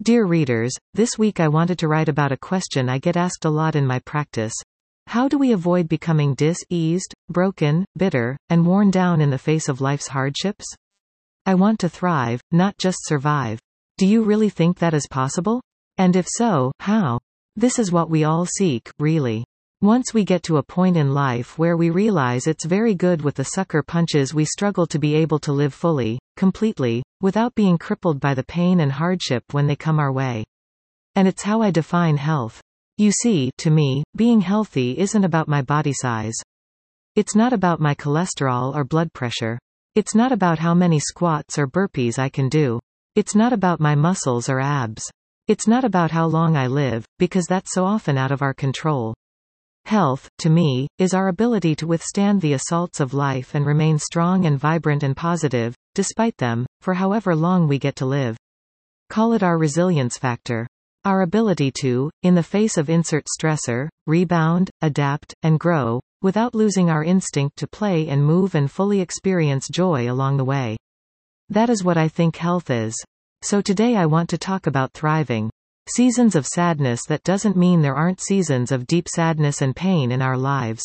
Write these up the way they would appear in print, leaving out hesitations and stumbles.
Dear readers, this week I wanted to write about a question I get asked a lot in my practice. How do we avoid becoming diseased, broken, bitter, and worn down in the face of life's hardships? I want to thrive, not just survive. Do you really think that is possible? And if so, how? This is what we all seek, really. Once we get to a point in life where we realize it's very good with the sucker punches, we struggle to be able to live fully, completely, without being crippled by the pain and hardship when they come our way. And it's how I define health. You see, to me, being healthy isn't about my body size. It's not about my cholesterol or blood pressure. It's not about how many squats or burpees I can do. It's not about my muscles or abs. It's not about how long I live, because that's so often out of our control. Health, to me, is our ability to withstand the assaults of life and remain strong and vibrant and positive, despite them, for however long we get to live. Call it our resilience factor. Our ability to, in the face of insert stressor, rebound, adapt, and grow, without losing our instinct to play and move and fully experience joy along the way. That is what I think health is. So today I want to talk about thriving. Seasons of sadness. That doesn't mean there aren't seasons of deep sadness and pain in our lives.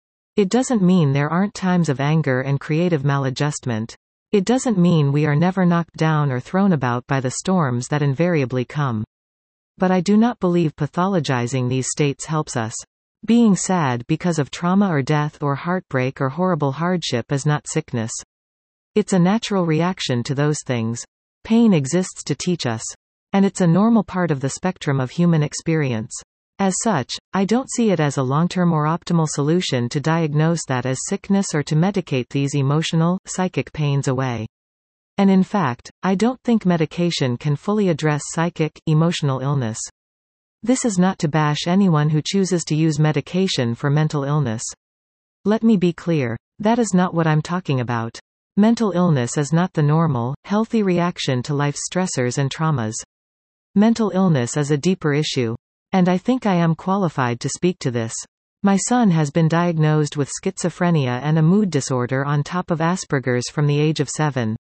It doesn't mean there aren't times of anger and creative maladjustment. It doesn't mean we are never knocked down or thrown about by the storms that invariably come. But I do not believe pathologizing these states helps us. Being sad because of trauma or death or heartbreak or horrible hardship is not sickness. It's a natural reaction to those things. Pain exists to teach us. And it's a normal part of the spectrum of human experience. As such, I don't see it as a long-term or optimal solution to diagnose that as sickness or to medicate these emotional, psychic pains away. And in fact, I don't think medication can fully address psychic, emotional illness. This is not to bash anyone who chooses to use medication for mental illness. Let me be clear. That is not what I'm talking about. Mental illness is not the normal, healthy reaction to life's stressors and traumas. Mental illness is a deeper issue. And I think I am qualified to speak to this. My son has been diagnosed with schizophrenia and a mood disorder on top of Asperger's from the age of 7.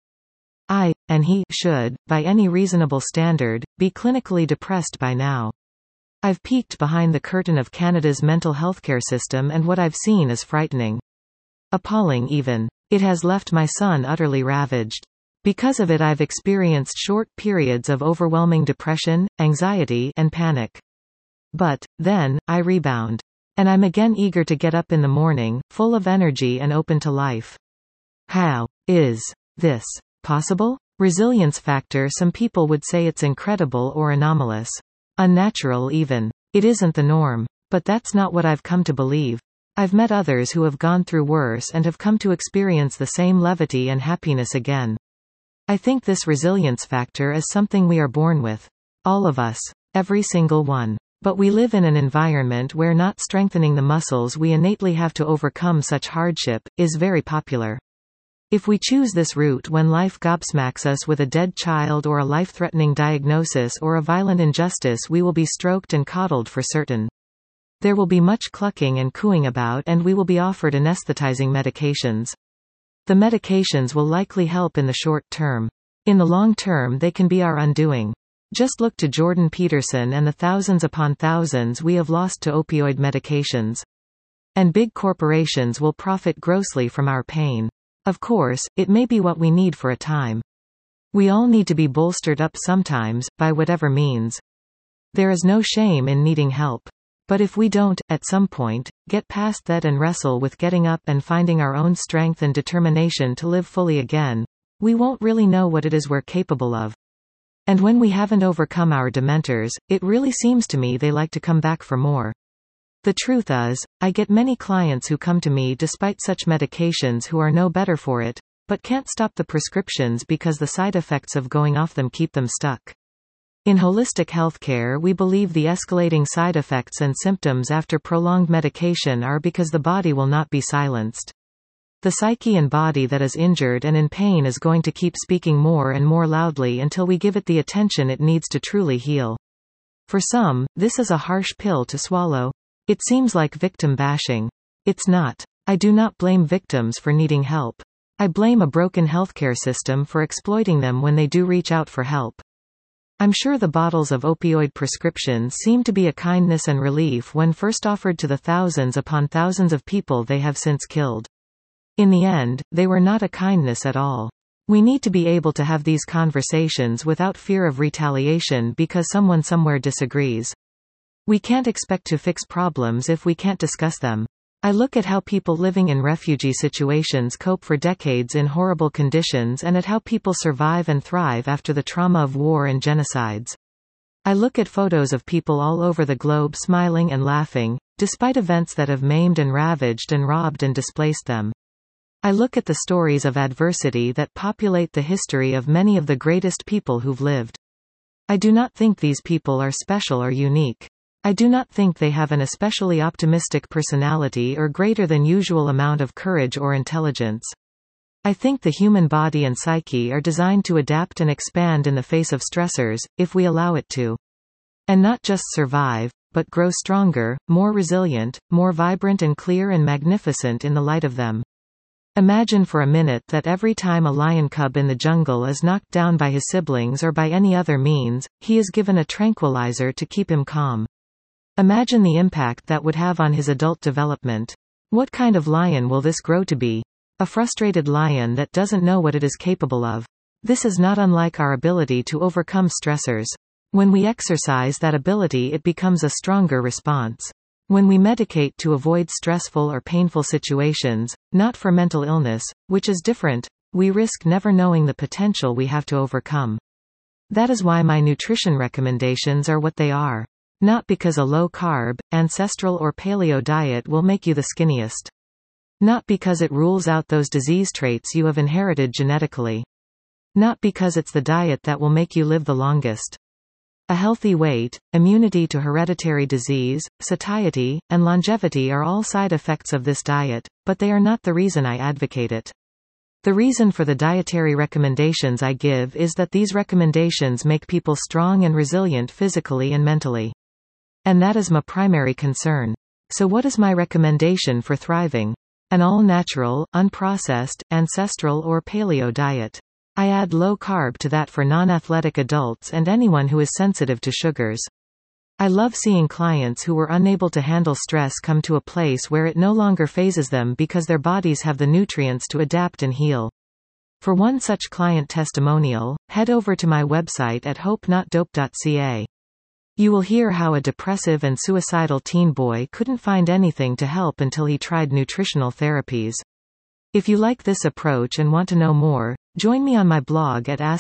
And he should, by any reasonable standard, be clinically depressed by now. I've peeked behind the curtain of Canada's mental healthcare system, and what I've seen is frightening. Appalling even. It has left my son utterly ravaged. Because of it, I've experienced short periods of overwhelming depression, anxiety, and panic. But, then, I rebound. And I'm again eager to get up in the morning, full of energy and open to life. How is this possible? Resilience factor. Some people would say it's incredible or anomalous. Unnatural even. It isn't the norm. But that's not what I've come to believe. I've met others who have gone through worse and have come to experience the same levity and happiness again. I think this resilience factor is something we are born with. All of us. Every single one. But we live in an environment where not strengthening the muscles we innately have to overcome such hardship is very popular. If we choose this route when life gobsmacks us with a dead child or a life-threatening diagnosis or a violent injustice, we will be stroked and coddled for certain. There will be much clucking and cooing about, and we will be offered anesthetizing medications. The medications will likely help in the short term. In the long term, they can be our undoing. Just look to Jordan Peterson and the thousands upon thousands we have lost to opioid medications. And big corporations will profit grossly from our pain. Of course, it may be what we need for a time. We all need to be bolstered up sometimes, by whatever means. There is no shame in needing help. But if we don't, at some point, get past that and wrestle with getting up and finding our own strength and determination to live fully again, we won't really know what it is we're capable of. And when we haven't overcome our dementors, it really seems to me they like to come back for more. The truth is, I get many clients who come to me despite such medications who are no better for it, but can't stop the prescriptions because the side effects of going off them keep them stuck. In holistic healthcare, we believe the escalating side effects and symptoms after prolonged medication are because the body will not be silenced. The psyche and body that is injured and in pain is going to keep speaking more and more loudly until we give it the attention it needs to truly heal. For some, this is a harsh pill to swallow. It seems like victim bashing. It's not. I do not blame victims for needing help. I blame a broken healthcare system for exploiting them when they do reach out for help. I'm sure the bottles of opioid prescriptions seem to be a kindness and relief when first offered to the thousands upon thousands of people they have since killed. In the end, they were not a kindness at all. We need to be able to have these conversations without fear of retaliation because someone somewhere disagrees. We can't expect to fix problems if we can't discuss them. I look at how people living in refugee situations cope for decades in horrible conditions and at how people survive and thrive after the trauma of war and genocides. I look at photos of people all over the globe smiling and laughing, despite events that have maimed and ravaged and robbed and displaced them. I look at the stories of adversity that populate the history of many of the greatest people who've lived. I do not think these people are special or unique. I do not think they have an especially optimistic personality or greater than usual amount of courage or intelligence. I think the human body and psyche are designed to adapt and expand in the face of stressors, if we allow it to. And not just survive, but grow stronger, more resilient, more vibrant and clear and magnificent in the light of them. Imagine for a minute that every time a lion cub in the jungle is knocked down by his siblings or by any other means, he is given a tranquilizer to keep him calm. Imagine the impact that would have on his adult development. What kind of lion will this grow to be? A frustrated lion that doesn't know what it is capable of. This is not unlike our ability to overcome stressors. When we exercise that ability, it becomes a stronger response. When we medicate to avoid stressful or painful situations, not for mental illness, which is different, we risk never knowing the potential we have to overcome. That is why my nutrition recommendations are what they are. Not because a low-carb, ancestral or paleo diet will make you the skinniest. Not because it rules out those disease traits you have inherited genetically. Not because it's the diet that will make you live the longest. A healthy weight, immunity to hereditary disease, satiety, and longevity are all side effects of this diet, but they are not the reason I advocate it. The reason for the dietary recommendations I give is that these recommendations make people strong and resilient physically and mentally. And that is my primary concern. So what is my recommendation for thriving? An all-natural, unprocessed, ancestral or paleo diet. I add low carb to that for non-athletic adults and anyone who is sensitive to sugars. I love seeing clients who were unable to handle stress come to a place where it no longer phases them because their bodies have the nutrients to adapt and heal. For one such client testimonial, head over to my website at hopenotdope.ca. You will hear how a depressive and suicidal teen boy couldn't find anything to help until he tried nutritional therapies. If you like this approach and want to know more, join me on my blog at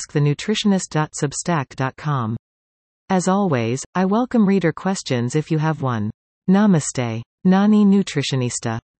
askthenutritionist.substack.com. As always, I welcome reader questions if you have one. Namaste. Nani Nutritionista.